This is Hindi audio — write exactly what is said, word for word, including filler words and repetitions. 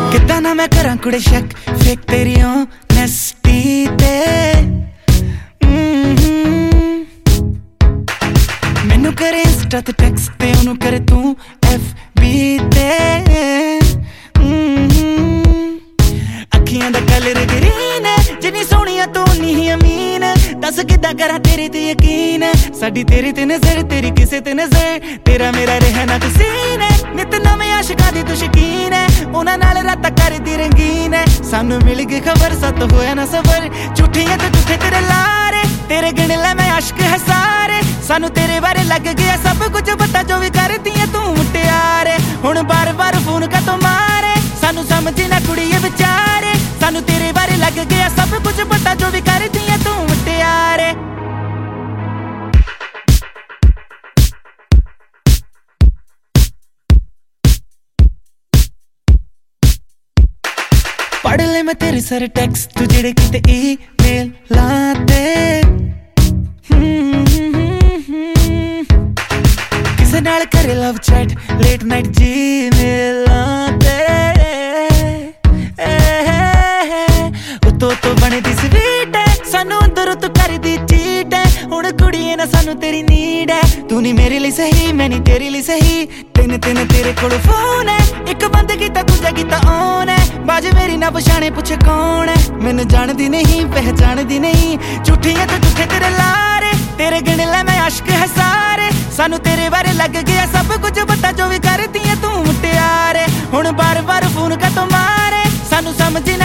कितना ना मैं करा कुड़े शक फेक तेरी ऑनेस्टी ते मैनू करे इंस्टा ते टेक्स्ट ते ओनू करे तू एफ बी ते अखियां दा कलर ग्रीन जिन्नी सोहणिया तू नहीं अमीन दस किदा करा तेरे ते यकीन साडी तेरे ते नजर तेरी किसे ते नजर तेरा मेरा रहना तुसीन नित नवे आशिकां दी तू शकीन है उन्हां नाल रातां करदी रंगीन है सानू मिल गई खबर सत होया ना सबर झूठियां ते झूठे तेरे लारे तेरे गिण लै मैं आशिक है सारे सानू तेरे बारे लग गया सब कुछ पता जो भी करदी है तू मुटियारे हुण बार बार फोन का तो मारे सानू समझ ना कुड़िए बेचारे सानू तेरे बारे लग गया सब कुछ पता जो भी करदी है तू मुटियारे पढ़ ले मैं तेरे सारे टेक्स्ट तू जेड़े किते ईमेल लाते किसे नाल करे love chat late night Gmail लाते उतो तो बने दी स्वीट है सानू अंदर तू कर दी चीट है हुण कुड़िए ना सानू तेरी नीड है तू नहीं मेरे लिए सही मैं नहीं तेरे लिए सही तीन तीन तेरे कोल फोन है एक बंद कीता दूजा कीता ऑन है बाज मेरी ना पछाणे पूछे कौन है मैनू जानदी नहीं पहचानदी नहीं झूठियां तो झूठे तेरे लारे तेरे गिण लै मैं आशिक है सारे सानू तेरे बारे लग गया सब कुछ पता जो भी करदी है तू मुटियारे हुण बार बार फोन का तो मारे सानू समझ